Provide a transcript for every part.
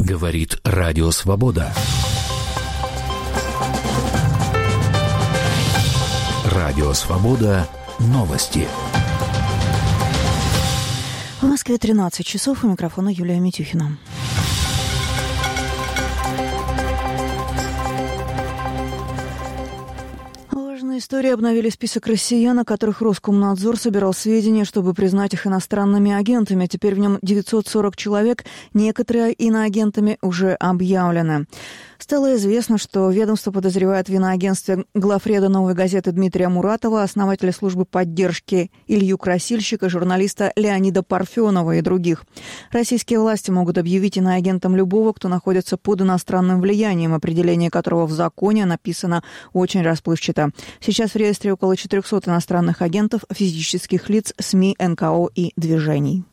Говорит Радио Свобода. Радио Свобода. Новости. В Москве 13 часов. У микрофона Юлия Митюхина. Истории обновили список россиян, о которых Роскомнадзор собирал сведения, чтобы признать их иностранными агентами. Теперь в нем 940 человек, некоторые иноагентами уже объявлены. Стало известно, что ведомство подозревает в иноагентстве главреда «Новой газеты» Дмитрия Муратова, основателя службы поддержки Илью Красильщика, журналиста Леонида Парфенова и других. Российские власти могут объявить иноагентом любого, кто находится под иностранным влиянием, определение которого в законе написано очень расплывчато. Сейчас в реестре около 400 иностранных агентов, физических лиц, СМИ, НКО и движений.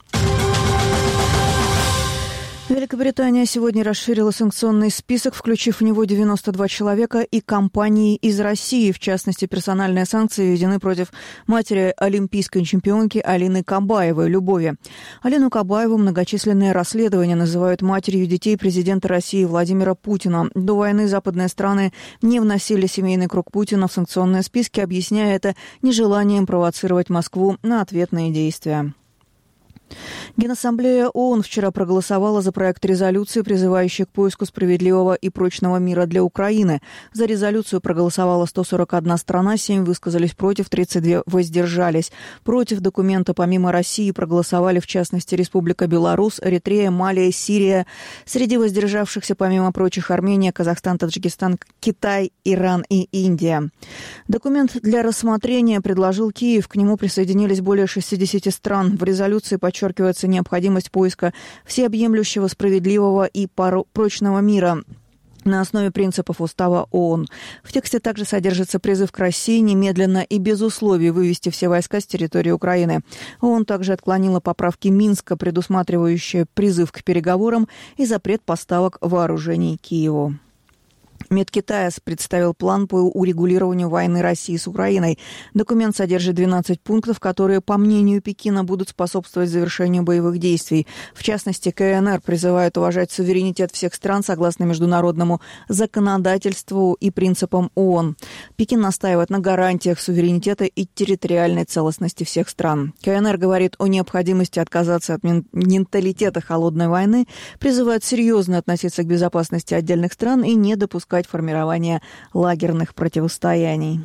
Великобритания сегодня расширила санкционный список, включив в него 92 человека и компании из России. В частности, персональные санкции введены против матери олимпийской чемпионки Алины Кабаевой, Любови. Алину Кабаеву многочисленные расследования называют матерью детей президента России Владимира Путина. До войны западные страны не вносили семейный круг Путина в санкционные списки, объясняя это нежеланием провоцировать Москву на ответные действия. Генассамблея ООН вчера проголосовала за проект резолюции, призывающий к поиску справедливого и прочного мира для Украины. За резолюцию проголосовала 141 страна, 7 высказались против, 32 воздержались. Против документа помимо России проголосовали в частности Республика Беларусь, Эритрея, Мали, Сирия. Среди воздержавшихся помимо прочих Армения, Казахстан, Таджикистан, Китай, Иран и Индия. Документ для рассмотрения предложил Киев, к нему присоединились более 60 стран. В резолюции подчеркивается необходимость поиска всеобъемлющего, справедливого и прочного мира на основе принципов Устава ООН. В тексте также содержится призыв к России немедленно и без условий вывести все войска с территории Украины. ООН также отклонила поправки Минска, предусматривающие призыв к переговорам и запрет поставок вооружений Киеву. МИД Китая представил план по урегулированию войны России с Украиной. Документ содержит 12 пунктов, которые, по мнению Пекина, будут способствовать завершению боевых действий. В частности, КНР призывает уважать суверенитет всех стран согласно международному законодательству и принципам ООН. Пекин настаивает на гарантиях суверенитета и территориальной целостности всех стран. КНР говорит о необходимости отказаться от менталитета холодной войны, призывает серьезно относиться к безопасности отдельных стран и не допускать формирования лагерных противостояний.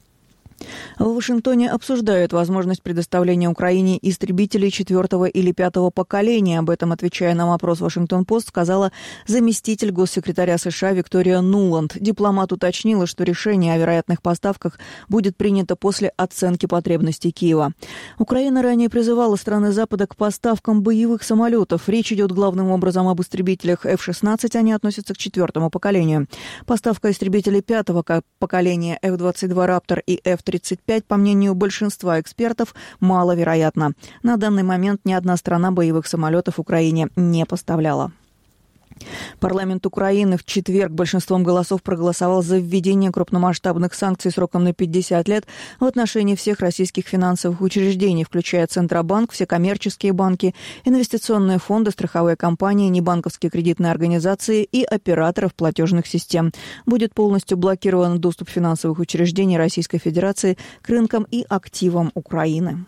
В Вашингтоне обсуждают возможность предоставления Украине истребителей 4-го или 5-го поколения. Об этом, отвечая на вопрос «Вашингтон-Пост», сказала заместитель госсекретаря США Виктория Нуланд. Дипломат уточнила, что решение о вероятных поставках будет принято после оценки потребностей Киева. Украина ранее призывала страны Запада к поставкам боевых самолетов. Речь идет главным образом об истребителях F-16, они относятся к 4-му поколению. Поставка истребителей 5-го поколения F-22 Raptor и F-35, по мнению большинства экспертов, маловероятно. На данный момент ни одна страна боевых самолетов Украине не поставляла. Парламент Украины в четверг большинством голосов проголосовал за введение крупномасштабных санкций сроком на 50 лет в отношении всех российских финансовых учреждений, включая Центробанк, все коммерческие банки, инвестиционные фонды, страховые компании, небанковские кредитные организации и операторов платежных систем. Будет полностью блокирован доступ финансовых учреждений Российской Федерации к рынкам и активам Украины.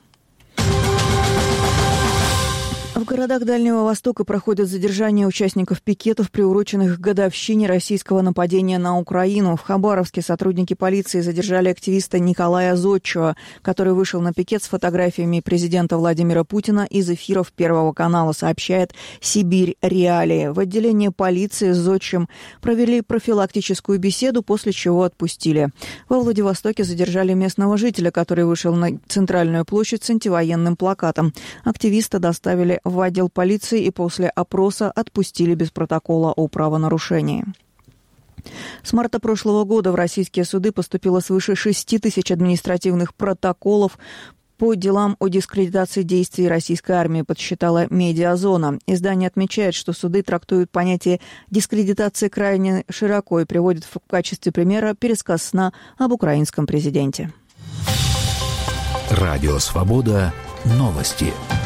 В городах Дальнего Востока проходят задержания участников пикетов, приуроченных к годовщине российского нападения на Украину. В Хабаровске сотрудники полиции задержали активиста Николая Зодчего, который вышел на пикет с фотографиями президента Владимира Путина из эфиров Первого канала, сообщает «Сибирь Реалии». В отделении полиции с Зодчим провели профилактическую беседу, после чего отпустили. Во Владивостоке задержали местного жителя, который вышел на центральную площадь с антивоенным плакатом. Активиста доставили в отдел полиции и после опроса отпустили без протокола о правонарушении. С марта прошлого года в российские суды поступило свыше 6 тысяч административных протоколов по делам о дискредитации действий российской армии, подсчитала «Медиазона». Издание отмечает, что суды трактуют понятие дискредитации крайне широко и приводят в качестве примера пересказ сна об украинском президенте. Радио «Свобода». Новости.